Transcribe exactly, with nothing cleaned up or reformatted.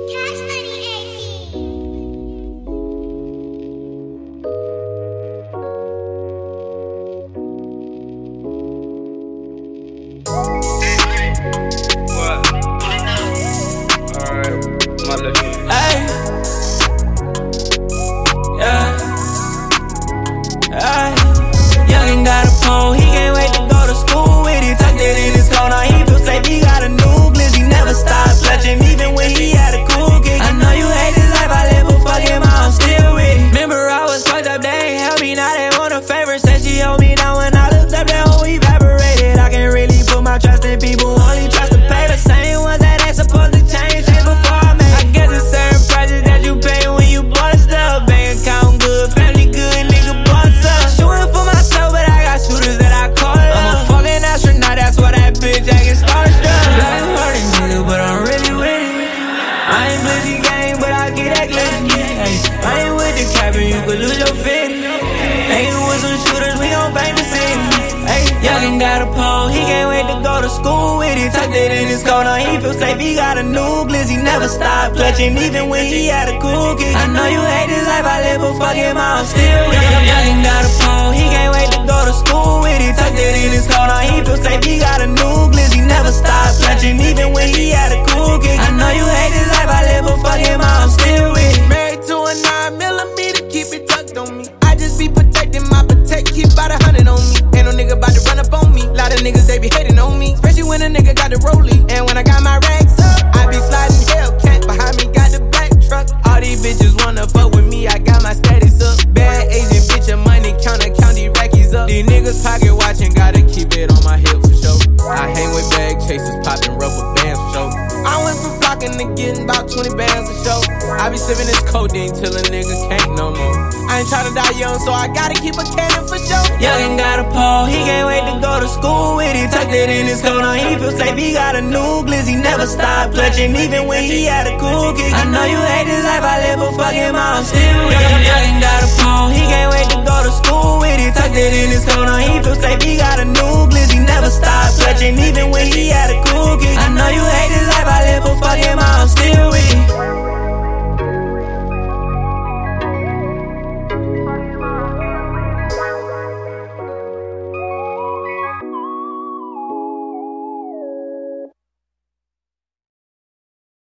Got a pole, he can't wait to go to school with it. Tucked it in his coat on, he feel safe, he got a new glizzy. Never stop clutching, even when he had a cool kick. I know you hate this life I live, but fuck him, I'm still with him. Youngin' got a pole, he can't wait to go to school with it. Tucked it in his coat on, he feel safe, he got a new glizzy. Never stop clutching, even when he had a cool kick. I know you hate this life I live, but fuck him, I'm still with him. Married to a nine millimeter, keep it tucked on me. I just be protecting my protect, keep about a hundred on me. Ain't no nigga about to run up on me. Lot of niggas, they be hating on me. Especially when a nigga got the rollie. And when I got my racks up, I be sliding Hellcat. Behind me got the black truck. All these bitches wanna fuck with me, I got my status up. Bad Asian bitch, a money counter, count these rackies up. These niggas pocket watching, gotta keep it on my hip for sure. I hang with bag chasers, popping rubber bands for sure. I went from flocking to getting about twenty bands for sure. I be sipping this codeine till a nigga can't no more. I ain't tryna die young, so I gotta keep a cannon for sure. Youngin' got a pole, he can't wait to go to school with it. Tucked it in his coat on, he feel safe, he got a new glizzy. Never stop clutching, even when he had a cool kick. I know you hate this life I live, but fuck him, I'm still with him. Youngin' got a pole, he can't wait to go to school